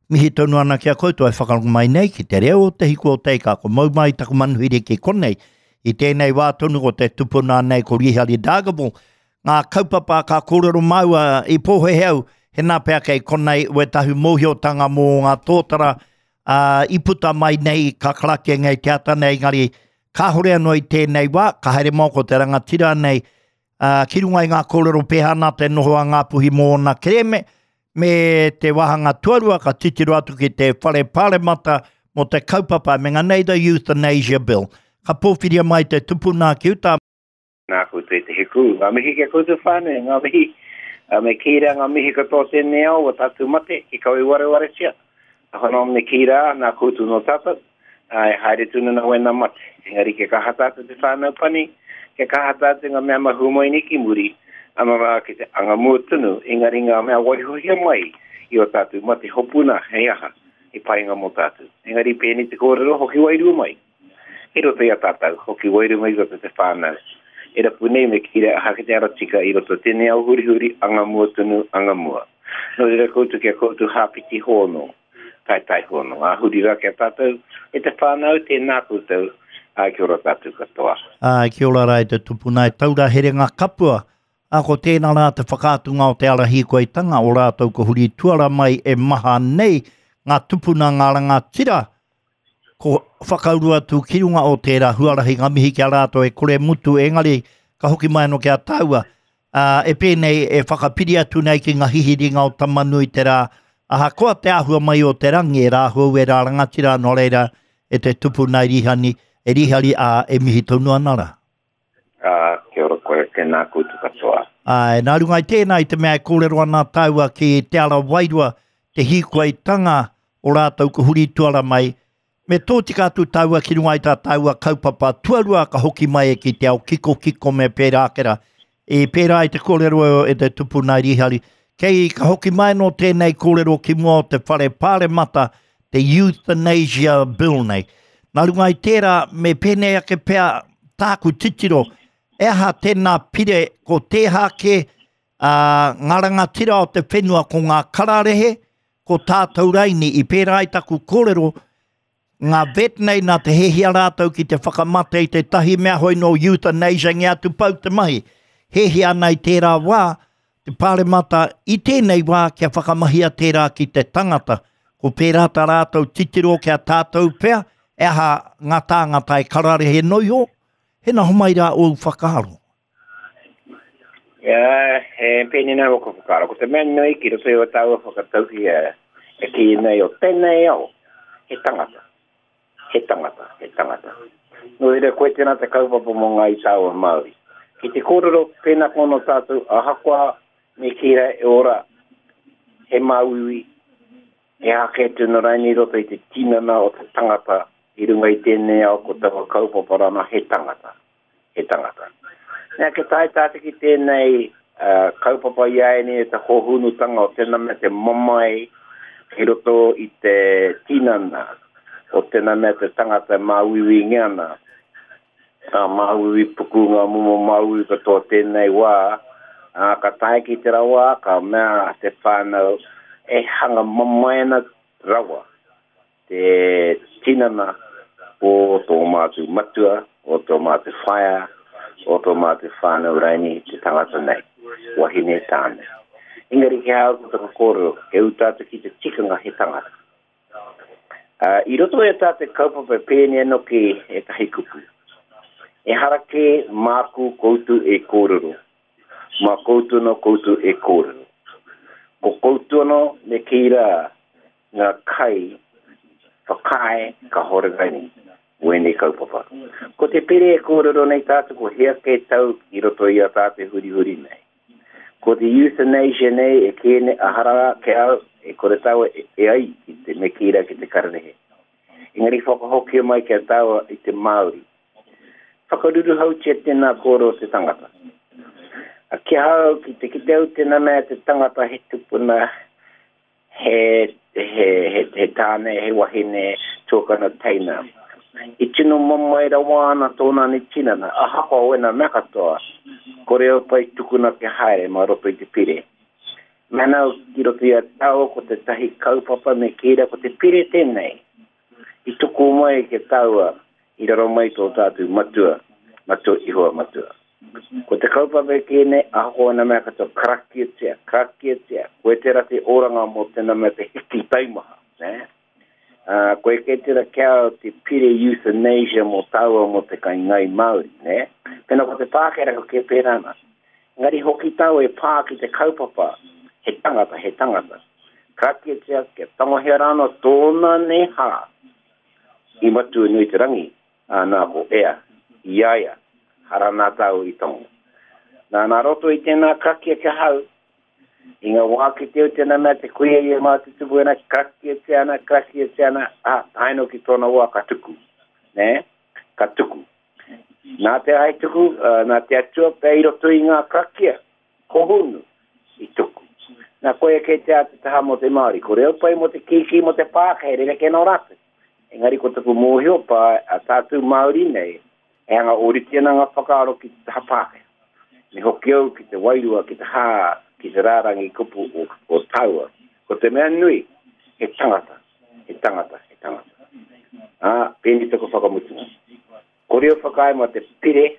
mihi tonu ana kia koutou e whakalunga mai nei ki te reo te hiku o teika ko mau mai taku manuhiri ki konei i tēnei wā tonu o te tupuna nei ko Rihari Dagabo. Ngā kaupapa ka kōrero maua i pōheheu he nā pēa kei konei ue tahu mōhiotanga mō ngā tōtara i puta mai nei ka karake ngai te ata nei ngari ka hore anō i tēnei wā, ka haere moko te rangatira nei ki runga i ngā kōrero pēhana te nohoa ngā puhi mō na kereme me te wahanga tuarua ka titiro atu ki te whare pāremata mo te kaupapa me ngā nei the Euthanasia Bill. Ka pōwhiria mai te tupuna ki uta. Nā koutou te heku, ngā mihi kia koutou whānei, ngā mihi, me kīra ngā mihi katoa tēnei au, wa tātou mate, ki kaui ware sia. Ahono me kīra, nā koutou no tātou, haere tūna na wena mate. Engari ke kaha tātou te whānau pani, ke kaha tātou ngā mea mahumoi ni ki muri, anora ki te anga mua tunu, engari ngā mea waihohia mai, i o tātou mate hopuna, hei aha, i painga mo tātou. Engari pēni te kōrero, hoki wairua mai. I roto ia tātou, hoki wairua mai roto te whānau. E rapu nei me kire a hake te aratika i roto tēnei au huri anga mua tunu anga mua. No reira koutou kia koutou hāpiti hono, tai hono. A huri ra kia tātou, e te whānau tēnā koutou, a kia ora tātou katoa. Kia ora rai te tupuna e taura here ngā kapua. A ko tēnā rā te whakātunga o te arahi koe tanga o rātou ko huri tuara mai e maha nei ngā tupuna ngā rangatira. Ko whakaurua tu ki runga o tērā huarahi ngā mihi kia rātou e kore mutu engari ka hoki mai no kia taua. E pēnei e whakapiri atu nei ki ngā hihiringa o tamanui te rā. Aha koa te ahua mai o te rangi e rā hua e rā rangatira no reira e te tupu nei rihani e rihari a e mihi taunu anara. Kia ora koe tēnā koutou katoa. Nā rungai tēnā i te mea e kōrero ana taua ki te ara wairua te hikuai tanga o rātou ko huri tuara mai. Me tōtika atu taua ki runga i tā taua kaupapa tuarua ka hoki mai e ki te au kiko me pērākera. E pērā i te kōrero e te tupu nei rihari. Kei ka hoki mai no tēnei kōrero ki mua o te whare pāremata te Euthanasia Bill nei. Nā runga i tērā me pēnei ake pēa tāku titiro. E aha tēnā pire ko te hake ngā rangatira o te whenua ko ngā kararehe ko tātou raini i pērā i taku kōrero ngā vet nei nā te hehia rātou ki te whakamate i te tahi mea hoi no Euthanasia ngi atu pau te mahi. Hehia nei tērā wā, te pāremata i tēnei wā kia whakamahia tērā ki te tangata. Ko pērāta rātou titiro kia tātou pēr, e aha ngā tāngata e karare he noiho, he na homaira o whakaaro. He pēni nei waka whakaaro. Ko te mea nei ki roto i o tāua whakatauhi e ki nei o tēnei au, he tangata. He tangata. No ere koe tēnā te kaupapa mo ngā i tāua Māori. Ki te kōrero pēnā kono tātou a hakoa me kira e ora he māuiwi e hake tūna raini roto i te tinana o te tangata i runga i tēnei au ko taua kaupapa rana he tangata. Nā ke tai tāte ki tēnei kaupapa iai e te hohunutanga o tēnā me te mamai i roto i te tinana o tēnā mea te tangata māuiwi ngiana. Māuiwi puku ngā mumo māuiwi katoa tēnei wā. Ka tae ki te rawa, ka mea te whānau e hanga mamaena rawa. Te tinana o tō mātu matua, o tō mātu whaia, o tō mātu whānau raini te tangata nei. Wahine tāne. Ingari ke hau kutaka kōrero, ke utatu ki te tikanga he tangata. I roto e tā te kaupapa pēne no ki e tahi kupu. E harake māku koutou e kōrero. Mā koutou no koutou e kōrero. Ko koutou no me kira ngā kai whakae ka horegaini wene kaupapa. Ko te pere e kōrero nei tātou ko hea ke tau i roto i a tāte huri nei. Ko te Euthanasia nei e kēne ahara ke au e kore taua e ai i te mekira ki te kararehe. Engari whakahokia mai kia taua i te Māori. Whakaruru hau tia tēnā kōro te tangata. Kia hau ki te kiteu tēnā mea te tangata he tupuna he tāne, he wahine tōkana teina. I tino mamaira wāna tōna ni tinana, a hapa wena mea katoa. Kore au pai tukuna ke haere ma roto i te pire. Mana kiro tia tau ko te tahi kaupapa me kira ko te pire tēnei. I tuku mai ke taua i raro mai tō tātu matua ihoa matua. Ko te kaupapa kēnei aho na mea kato krakia tia. Koe te rate oranga mo tēnā mea te hiki taimaha. Koe ke tira kia te pire euthanasia mo taua mo te kaingai Māori. Pena ko te pākera ko ke pērana. Ngari hoki tau e pā ki te kaupapa. He tangata. Krakia tia ke tangohea rana tōna ne hā. I matua nui te rangi. Nā ko ea, iaia, harana tau i tongo. Nā roto i tēnā krakia ke hau. I ngā wāki teo tēnā mea te kuia i mā te tupu ena krakia tiana, taino ki tōna wā katuku. Katuku. Nā te ai tuku, nā te atua, pēi roto i ngā krakia, kohunu i tuku. Nā koe ke te ate taha mo te Māori, ko reo pai mo te kiki mo te pākere, reke no rate. Engari ko tuku mōhio pa a tātou Māori nei, e hanga oritina ngā whakaaro ki te taha pākere. Me hoki au ki te wairua, ki te hā, ki te rārangi kupu o taua. Ko te mea nui, he tangata. Pēni tuku whakamutunga. Ko reo whakai mo te pire,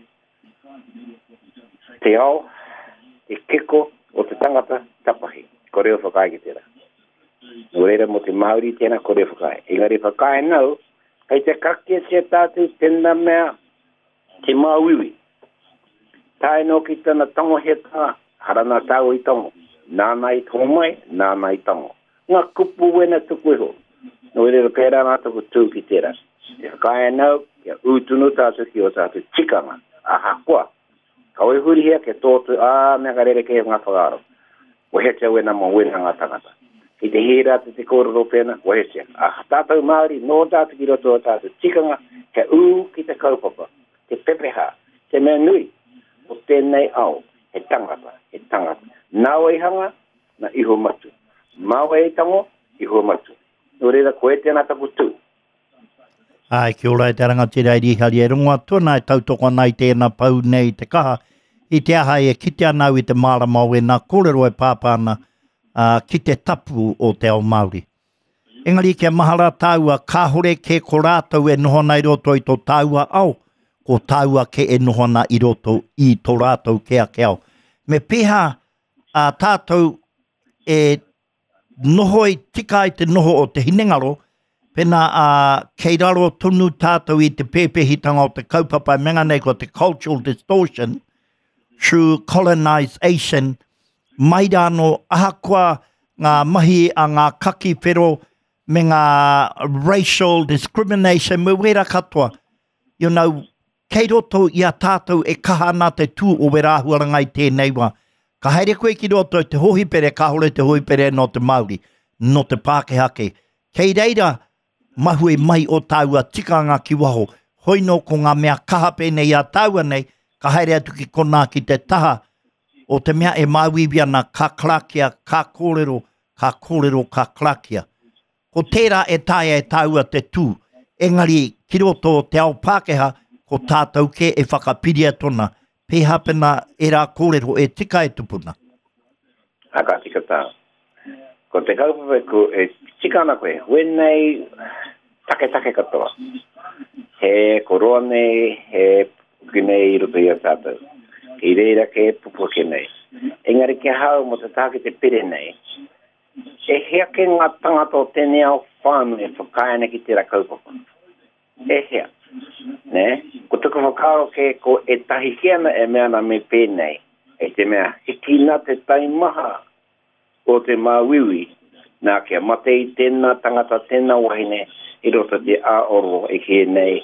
te ao, te kiko o te tangata tapahi. Ko reo whakai ki tērā. Nō reira mo te Māori tēnā ko reo whakai. Engari whakai nau, kei te kakia tia tātou tēnā mea te māwiwi. Tae no ki tana tongo he tanga, harana tau i tongo. Nāna i tongo mai, nāna i tongo. Ngā kupu wena tuku iho. Nō reira pērā nā tuku tū ki tērā. Te whakai nau, kia utunu tātou ki o tātou tikanga. Aha kua. Kaoi huri hea ke tōtu, mea ka rere ke ngā whakaro. Wahetia wena mo wena ngā tangata. I te hira te kororo pēna, wahetia. Tātou Māori, nō tātou ki roto o tātou tikanga, ke ki te kaupapa, te pepeha, te mea nui, o tēnei au, he tangata. Nāua i hanga, na iho matu. Māua i tango, iho matu. Nō reira koe tēnā tapu tū. Ai, ki ora e te rangatira i rihari e runga tōna e tautoko nei tēnā pau nei te kaha. I te aha e kite anau i te māramau e nā kōrero e pāpāna ki te tapu o te ao Māori. Engari kia mahara tāua kāhore ke ko rātou e nohona i roto i tō tāua au, ko tāua ke e nohona i roto i tō rātou kea ke au. Me peha tātou e noho i tika i te noho o te hinengaro, pena kei raro tunu tātou i te pēpehitanga o te kaupapa menga nei ko te cultural distortion through colonization, mai rāno ahakoa ngā mahi a ngā kaki whero me ngā racial discrimination me wera katoa. You know, kei roto i a tātou e kaha nā te tū o werahuarangai tēnei wā. Ka haere koe ki roto te hohipere, ka hore te hohipere no te Māori, no te Pākehake. Kei reira, mahue mai o tāua tikanga ki waho, hoino ko ngā mea kaha pēnei a tāua nei, ka haere atu ki kona ki te taha, o te mea e māwiwiana ka klakia, ka kōrero, ka klakia. Ko tērā e taia e tāua te tū, engari ki roto te ao Pākeha, ko tātou ke e whakapiria tona, pēha pena e rā kōrero e tika e tupuna. Aka tika tā. Ko te kaupapa ko e tikana koe, wenei take katoa. He koroa nei, he puki nei i roto i a tātou. I reira ke pupuke nei. Engari ke hau mo te tāke te pere nei. E hea ke ngā tangata o tēnei au whānu e whakaena ki tērā kaupapa. E hea. Ne? Ko tuku whakaro ke ko e tahi keana e mea na me pēnei. E te mea hiki nā te taimaha o te māwiwi. Nā kia mate i tēnā tangata tēnā wahine i roto te āoro e ke nei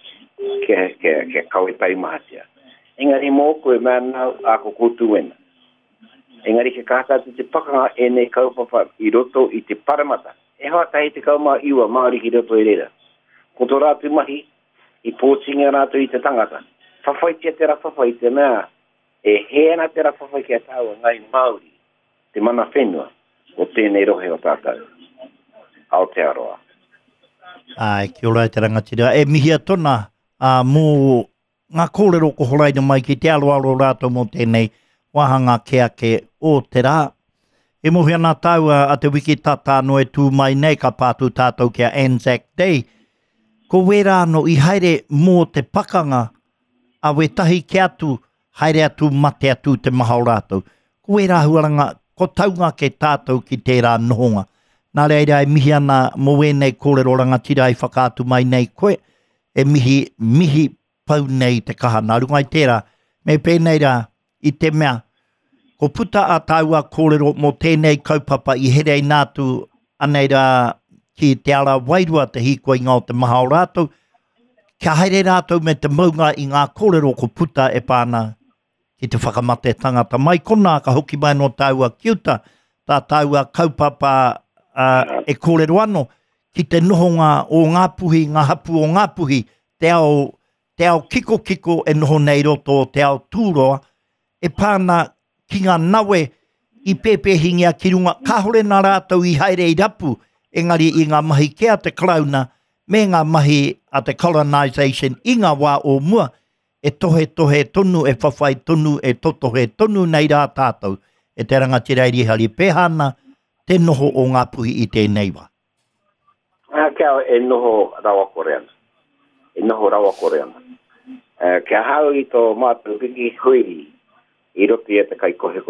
ke kaue taimahatia. Engari mō koe mea nau ako koutu wena. Engari ke kātatu te pakanga e nei kaupapa i roto i te paramata. E hoa tahi te kaumā iwa Māori ki roto i reira. Ko tō rātu mahi, i pōtinga rātu i te tangata. Whawhaitia te rāwhawhai te mea, e heana te rāwhawhai kia tāua ngai Māori, te mana whenua, o tēnei rohe o tātou. Aotearoa. Ai, ki ora te rangatira. E mihia tona, mō ngā kōrero ko horaina mai ki te aloaro rātou mo tēnei wahanga ke ake o te rā. E mohi ana taua a te wiki tata no e tū mai nei ka pātu tātou kia Anzac Day. Ko wera no I haere mō te pakanga a we tahi ki atu, haere atu mate atu te maha o rātou. Ko wera huaranga, ko taunga ke tātou ki tērā nohonga. Nā reira e mihi ana mo wēnei kōrero rangatira I whakātu mai nei koe, e mihi pau nei te kaha. Nā rungai tērā, me pēnei rā I te mea, ko puta a taua kōrero mo tēnei kaupapa I here I nātu anei rā ki te ara wairua te hikua I ngā o te maha o rātou, kia haere rātou me te maunga I ngā kōrero ko puta e pāna ki te whakamate tangata. Mai kona ka hoki mai no taua kiuta, tā taua kaupapa e kōrero ano, ki te nohonga o ngā puhi, ngā hapu o ngā puhi, te ao kiko e noho nei roto, te ao tūroa, e pāna ki ngā nawe I pepehingia ki runga, ka hore nā rātou I haere I rapu, engari I ngā mahi kia te krauna, me ngā mahi a te colonisation I ngā wā o mua, e tohe tonu, e whawhai tonu, e totohe tonu nei rā tātou, e te rangatira I rihari pēhana, te noho o ngā puhi I tēnei wā. Kia e noho rawa koreana. E noho rawa koreana. Kia hau I tō mātou piki hui I roto I te kai kohe.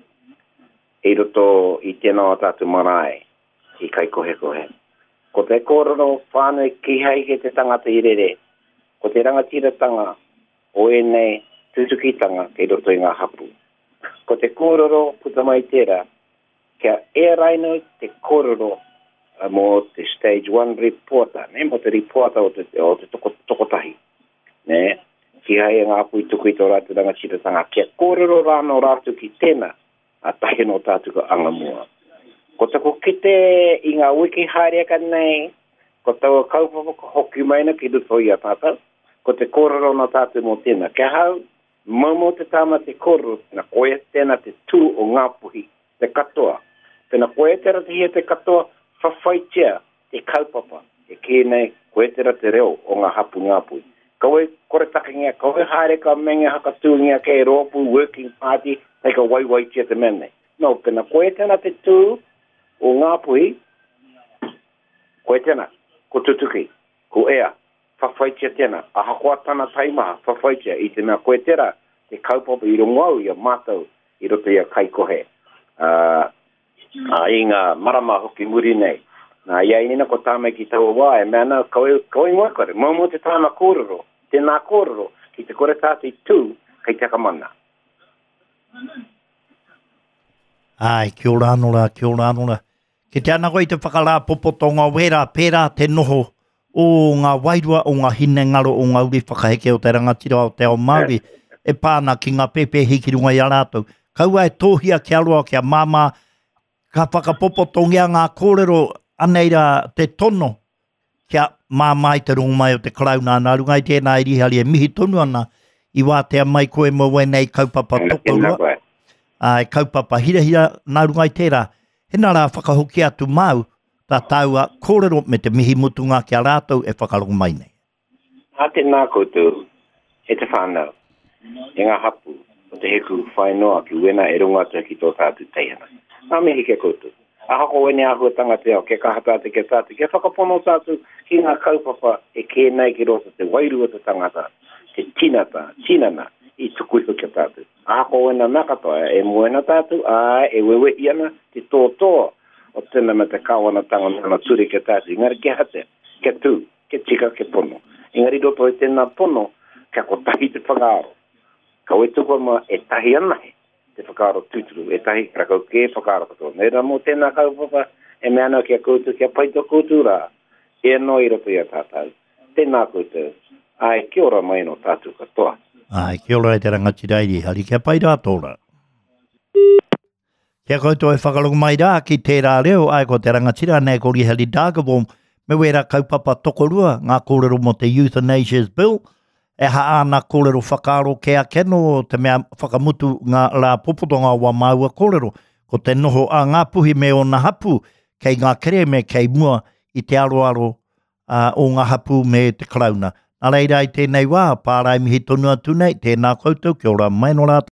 I roto I tēnā tātou marae I kai kohe. Ko te kōrero whānui ki hei he te tangata I rere. Ko te rangatiratanga o enei tūtukitanga kei roto I ngā hapu. Ko te kōrero puta mai tērā, kia e raino te kōrero mō te stage 1 reporter, ne, mō te reporter o te tokotahi. Ne, ki hei ngā pui tuku I tō rātu rangatiratanga, kia kōrero rāno rātu ki tēnā, a tahe no tātu ka angamua. Ko tako kite I ngā wiki haereaka nei, ko taua kaupapa ko hoki maina ki ruto I a tātou, ko te kōrero no tātou mō tēnā. Kia hau, mamo te tāma te kōrero, tēnā koe tēnā te tū o ngā puhi, te katoa. Tēnā koe tēnā te hia te katoa, whawhaitia te kaupapa, e kēnei koe tēnā te reo o ngā hapu ngā puhi. Kaue kore takingia, kaue haereka menga hakatūngia kei rōpu, working party, nei ka waiwaitia te mene. No, tēnā koe tēnā te tū, o ngā puhi, koe tēnā, ko tutuki, ko ea, whawhaitia tēnā, a hakoa tana taimaha, whawhaitia, I te mea koe tērā, te kaupapa I rongau I a mātou, I roto I a kai kohe. I ngā marama hoki muri nei. Nā iai nina ko tāmei ki tau wā, e mea nā, koe ngoa kore, mō te tāna kōrero, tēnā kōrero, ki te kore tātei tū, kei te kamana. Ai, kia ora anora. Ki te ana koe I te whakarā popotonga wera, pērā te noho o ngā wairua, o ngā hine ngaro, o ngā uri whakaheke o te rangatira o te ao Māori, e pāna ki ngā pepe hiki runga I a rātou. Kaua e tōhia ki aroa ki a māma, ka whakapopotongia ngā kōrero aneira te tono, kia māma I te rongo mai o te krauna, nā runga I tēnā I rihari e mihi tonu ana, I wātea mai koe mo wenei kaupapa tokorua. E kaupapa hira nā runga I tērā, hena rā whakahoki atu mau, tā taua kōrero me te mihi mutunga ki a rātou e whakarongo mai nei. A te nā koutou, e te whānau, e ngā hapu, o te heku whainoa ki wena e runga atu ki tō tātu teihana. Nā mihi ke koutou. A hako wene ahuatanga te ao, ke kahatate ke tātu, ke whakapono tātu ki ngā kaupapa e kēnei ki roto te wairua te tangata, te tinana, I tukuiho ke tātu. A hako wena nakatoa, e moena tātu, e wewehi ana, te tōtoa, o tēnā me te kawana tanga mana turi ke tātu. Ingari ke hate, ke tū, ke tika, ke pono. Ingari roto e tēnā pono, kia ko tahi te whakaaro. Kau e tukua ma e tahi anahe, te whakaaro tūturu, e tahi rakau ke whakaaro katoa. Nera mō tēnā kaupapa, e mea nau kia koutu, kia paito koutu rā, e no I roto I a tātou. Tēnā koutu, ai kia ora mai no tātou katoa. Ai, kia ora e te rangatira I rihari, kia pai rā tōra. Kia koutou e whakarongo mai rā ki tērā reo, ai ko te rangatira nei ko rihari Dagabom, me wera kaupapa tokorua, ngā kōrero mo te Euthanasia's Bill, e haana kōrero whakaaro kea keno, te mea whakamutu ngā rā popotonga wa maua kōrero, ko te noho a ngā puhi me o ngā hapu, kei ngā kere me kei mua I te aroaro o ngā hapu me te krauna. Nā reira I tēnei wā, pārai mihi tonu atu nei, tēnā koutou, kia ora mai no rātou.